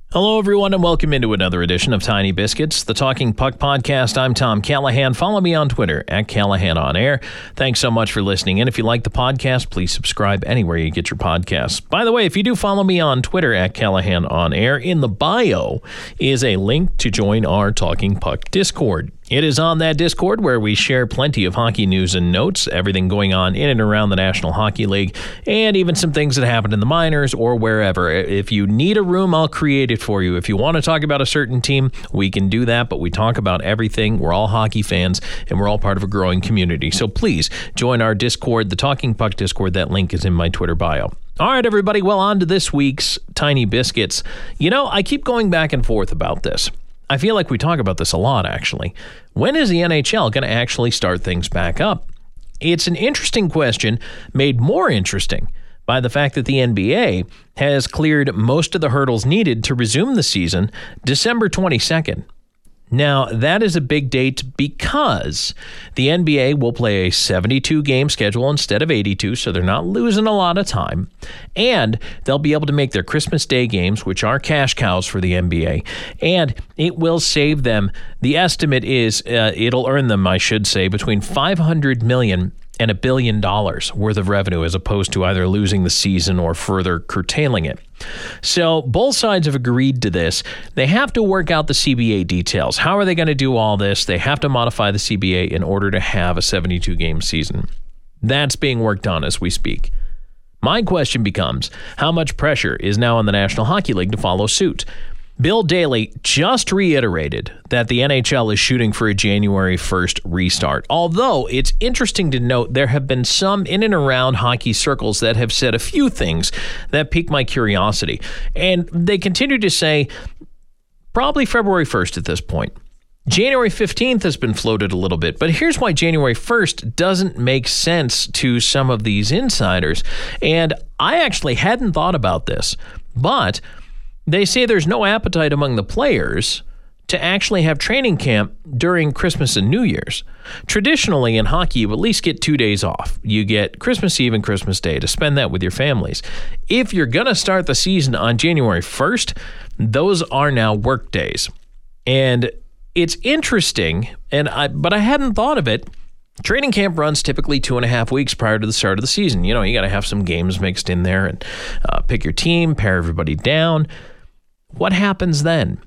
Hello, everyone, and welcome into another edition of Tiny Biscuits, the Talking Puck podcast. I'm Tom Callahan. Follow me on Twitter at Callahan On Air. Thanks so much for listening. And if you like the podcast, please subscribe anywhere you get your podcasts. By the way, if you do follow me on Twitter at Callahan On Air, in the bio is a link to join our Talking Puck Discord. It is on that Discord where we share plenty of hockey news and notes, everything going on in and around the National Hockey League, and even some things that happened in the minors or wherever. If you need a room, I'll create it for you. If you want to talk about a certain team, we can do that, but we talk about everything. We're all hockey fans, and we're all part of a growing community. So please join our Discord, the Talking Puck Discord. That link is in my Twitter bio. All right, everybody. Well, on to this week's Tiny Biscuits. You know, I keep going back and forth about this. I feel like we talk about this a lot, actually. When is the NHL going to actually start things back up? It's an interesting question, made more interesting by the fact that the NBA has cleared most of the hurdles needed to resume the season December 22nd. Now, that is a big date because the NBA will play a 72-game schedule instead of 82, so they're not losing a lot of time. And they'll be able to make their Christmas Day games, which are cash cows for the NBA, and it will save them. The estimate is it'll earn them, I should say, between $500 million and $1 billion worth of revenue, as opposed to either losing the season or further curtailing it. So both sides have agreed to this. They have to work out the CBA details. How are they going to do all this? They have to modify the CBA in order to have a 72-game season. That's being worked on as we speak. My question becomes, how much pressure is now on the National Hockey League to follow suit? Bill Daly just reiterated that the NHL is shooting for a January 1st restart. Although it's interesting to note there have been some in and around hockey circles that have said a few things that piqued my curiosity. And they continue to say probably February 1st at this point. January 15th has been floated a little bit, but here's why January 1st doesn't make sense to some of these insiders. And I actually hadn't thought about this, but they say there's no appetite among the players to actually have training camp during Christmas and New Year's. Traditionally in hockey, you at least get 2 days off. You get Christmas Eve and Christmas Day to spend that with your families. If you're going to start the season on January 1st, those are now work days. And it's interesting, but I hadn't thought of it. Training camp runs typically 2.5 weeks prior to the start of the season. You know, you got to have some games mixed in there and pick your team, pare everybody down. What happens then?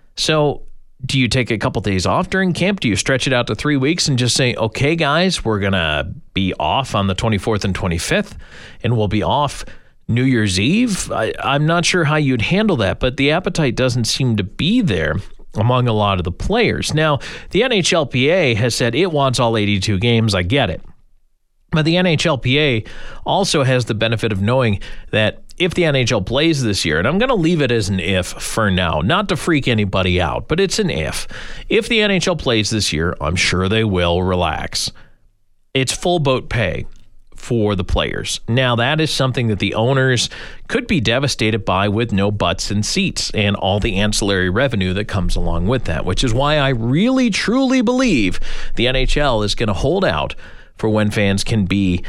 So do you take a couple days off during camp? Do you stretch it out to 3 weeks and just say, okay, guys, we're going to be off on the 24th and 25th, and we'll be off New Year's Eve? I'm not sure how you'd handle that, but the appetite doesn't seem to be there among a lot of the players. Now, the NHLPA has said it wants all 82 games. I get it. But the NHLPA also has the benefit of knowing that if the NHL plays this year, and I'm going to leave it as an if for now, not to freak anybody out, but it's an if. If the NHL plays this year, I'm sure they will relax. It's full boat pay for the players. Now, that is something that the owners could be devastated by with no butts and seats and all the ancillary revenue that comes along with that, which is why I really, truly believe the NHL is going to hold out for when fans can be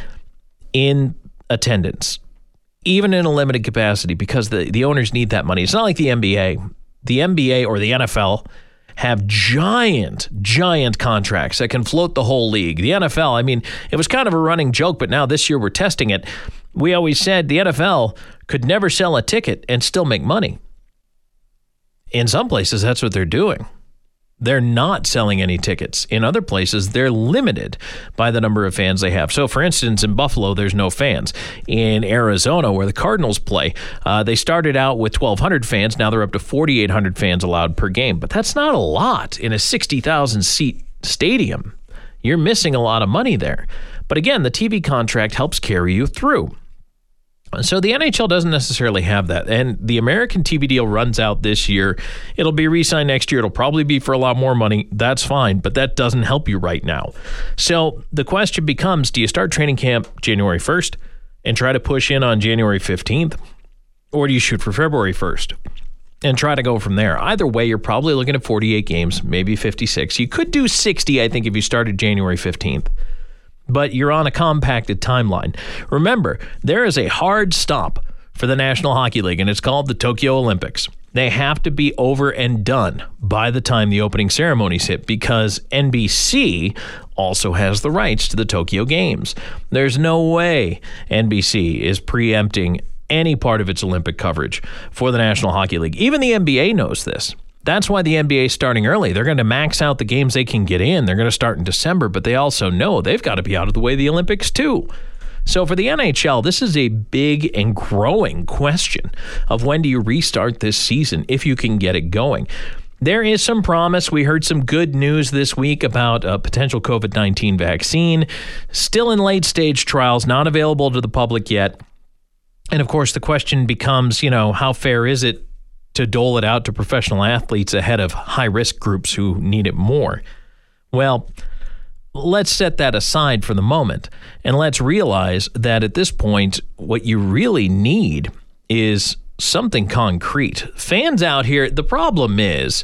in attendance, even in a limited capacity, because the owners need that money. It's not like the NBA. The NBA or the NFL have giant contracts that can float the whole league. The NFL, I mean, it was kind of a running joke, but now this year we're testing it. We always said the NFL could never sell a ticket and still make money. In some places, that's what they're doing. They're not selling any tickets. In other places, they're limited by the number of fans they have. So, for instance, in Buffalo, there's no fans. In Arizona, where the Cardinals play, they started out with 1,200 fans. Now they're up to 4,800 fans allowed per game. But that's not a lot in a 60,000-seat stadium. You're missing a lot of money there. But again, the TV contract helps carry you through. So the NHL doesn't necessarily have that. And the American TV deal runs out this year. It'll be re-signed next year. It'll probably be for a lot more money. That's fine, but that doesn't help you right now. So the question becomes, do you start training camp January 1st and try to push in on January 15th? Or do you shoot for February 1st and try to go from there? Either way, you're probably looking at 48 games, maybe 56. You could do 60, I think, if you started January 15th. But you're on a compacted timeline. Remember, there is a hard stop for the National Hockey League, and it's called the Tokyo Olympics. They have to be over and done by the time the opening ceremonies hit, because NBC also has the rights to the Tokyo Games. There's no way NBC is preempting any part of its Olympic coverage for the National Hockey League. Even the NBA knows this. That's why the NBA is starting early. They're going to max out the games they can get in. They're going to start in December, but they also know they've got to be out of the way of the Olympics too. So for the NHL, this is a big and growing question of when do you restart this season if you can get it going. There is some promise. We heard some good news this week about a potential COVID-19 vaccine. Still in late-stage trials, not available to the public yet. And of course, the question becomes, how fair is it to dole it out to professional athletes ahead of high-risk groups who need it more? Well, let's set that aside for the moment, and let's realize that at this point, what you really need is something concrete. Fans out here, the problem is,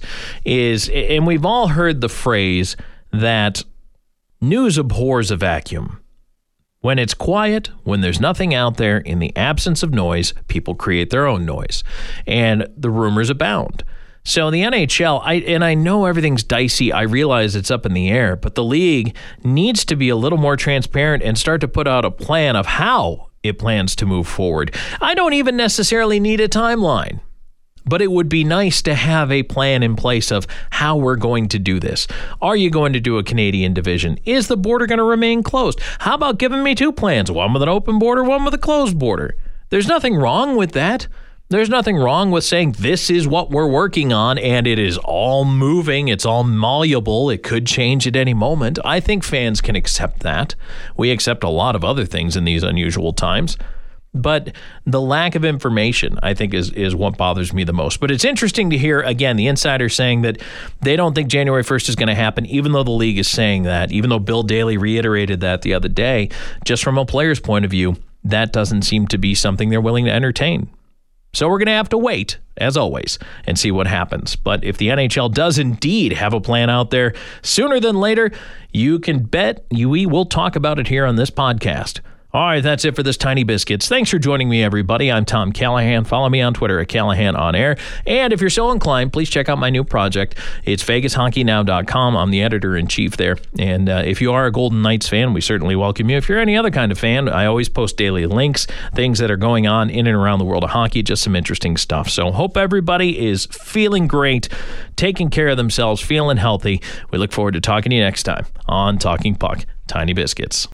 and we've all heard the phrase that news abhors a vacuum. When it's quiet, when there's nothing out there, in the absence of noise, people create their own noise, and the rumors abound. So the NHL, I know everything's dicey. I realize it's up in the air, but the league needs to be a little more transparent and start to put out a plan of how it plans to move forward. I don't even necessarily need a timeline, but it would be nice to have a plan in place of how we're going to do this. Are you going to do a Canadian division? Is the border going to remain closed? How about giving me two plans, one with an open border, one with a closed border? There's nothing wrong with that. There's nothing wrong with saying this is what we're working on, and it is all moving. It's all malleable. It could change at any moment. I think fans can accept that. We accept a lot of other things in these unusual times. But the lack of information, I think, is what bothers me the most. But it's interesting to hear, again, the insiders saying that they don't think January 1st is going to happen, even though the league is saying that, even though Bill Daly reiterated that the other day. Just from a player's point of view, that doesn't seem to be something they're willing to entertain. So we're going to have to wait, as always, and see what happens. But if the NHL does indeed have a plan out there sooner than later, you can bet we will talk about it here on this podcast. All right, that's it for this Tiny Biscuits. Thanks for joining me, everybody. I'm Tom Callahan. Follow me on Twitter at Callahan On Air. And if you're so inclined, please check out my new project. It's VegasHockeyNow.com. I'm the editor-in-chief there. And if you are a Golden Knights fan, we certainly welcome you. If you're any other kind of fan, I always post daily links, things that are going on in and around the world of hockey, just some interesting stuff. So hope everybody is feeling great, taking care of themselves, feeling healthy. We look forward to talking to you next time on Talking Puck Tiny Biscuits.